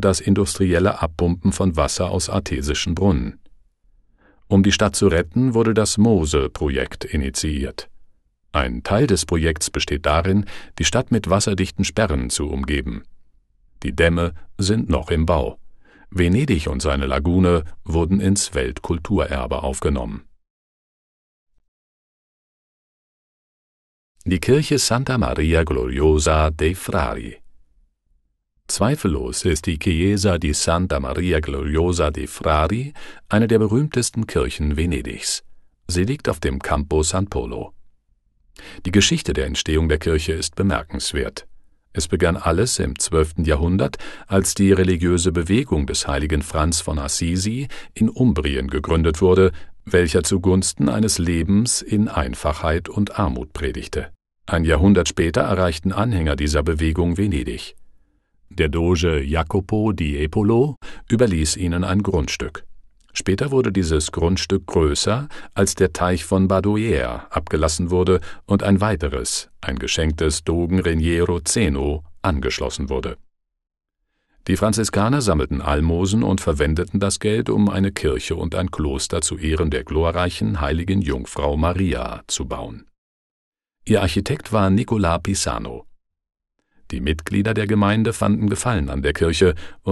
das industrielle Abpumpen von Wasser aus artesischen Brunnen. Um die Stadt zu retten, wurde das Mose-Projekt initiiert. Ein Teil des Projekts besteht darin, die Stadt mit wasserdichten Sperren zu umgeben. Die Dämme sind noch im Bau. Venedig und seine Lagune wurden ins Weltkulturerbe aufgenommen. Die Kirche Santa Maria Gloriosa dei Frari. Zweifellos ist die Chiesa di Santa Maria Gloriosa dei Frari eine der berühmtesten Kirchen Venedigs. Sie liegt auf dem Campo San Polo. Die Geschichte der Entstehung der Kirche ist bemerkenswert. Es begann alles im 12. Jahrhundert, als die religiöse Bewegung des heiligen Franz von Assisi in Umbrien gegründet wurde, welcher zugunsten eines Lebens in Einfachheit und Armut predigte. Ein Jahrhundert später erreichten Anhänger dieser Bewegung Venedig. Der Doge Jacopo di Epolo überließ ihnen ein Grundstück. Später wurde dieses Grundstück größer, als der Teich von Badoer abgelassen wurde und ein weiteres, ein Geschenk des Dogen Raniero Zeno, angeschlossen wurde. Die Franziskaner sammelten Almosen und verwendeten das Geld, um eine Kirche und ein Kloster zu Ehren der glorreichen heiligen Jungfrau Maria zu bauen. Ihr Architekt war Nicola Pisano. Die Mitglieder der Gemeinde fanden Gefallen an der Kirche